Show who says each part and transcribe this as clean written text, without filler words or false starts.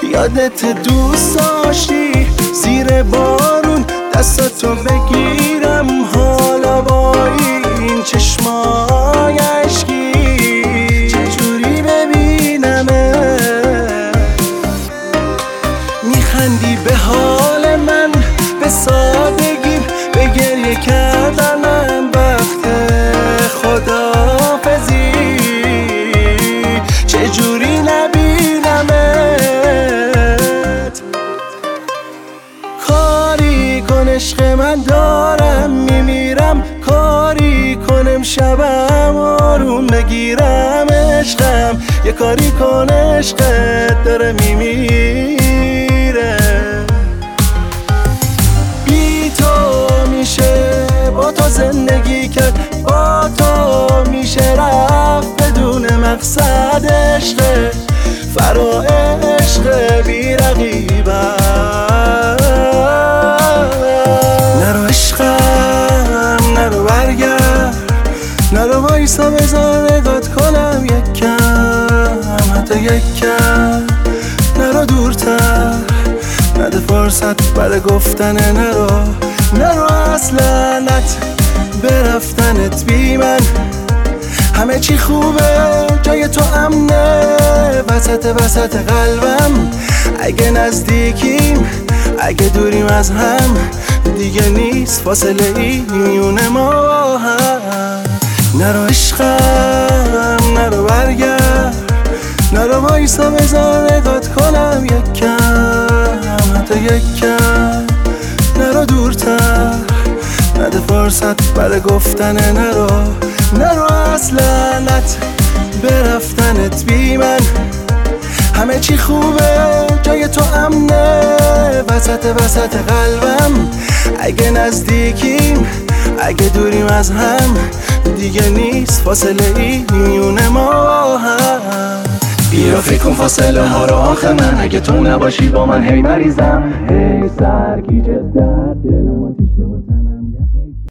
Speaker 1: یادت دوست داشتی زیر بارون دستاتو بگیرم، حالا با این چشمای عشقی چجوری ببینمه؟ میخندی به حال من، به سادگیم، به گریه کردنم وقت خداحافظی چجوری نبینمت؟ کاری کن عشق من، دارم میمیرم، کاری کنم شبم آروم بگیرم عشقم، یه کاری کن عشقت داره میمیره. بی تو میشه با تو زندگی کرد، با تو میشه رفت بدون مقصد، عشق فرا عشق بی رقیبم. نرو عشقم نرو برگرد، نرو وایسا بذار نگات کنم یک کم، حتی یک کم، نرو دورتر، نده فرصت برای گفتن نرو اصلنت به رفتنت بی من. همه چی خوبه جای تو امنه، وسط قلبم. اگه نزدیکیم اگه دوریم از هم، دیگه نیست فاصله ای میونه ما با هم. نرو عشقم نرو برگرد، نرو وایسا بذار نگات کنم یک کم، حتی یک کم، نرو دورتر، نده فرصت برای گفتن نرو اصلنت به رفتنت بی من. همه چی خوبه جای تو امنه، وسط قلبم. اگه نزدیکیم اگه دوریم از هم، دیگه نیست فاصله ای میونه ما با هم.
Speaker 2: بیا فکر کن فاصله ها رو آخه من، اگه تو نباشی با من هی مریضم، هی سرگیجه در دلم آتیشه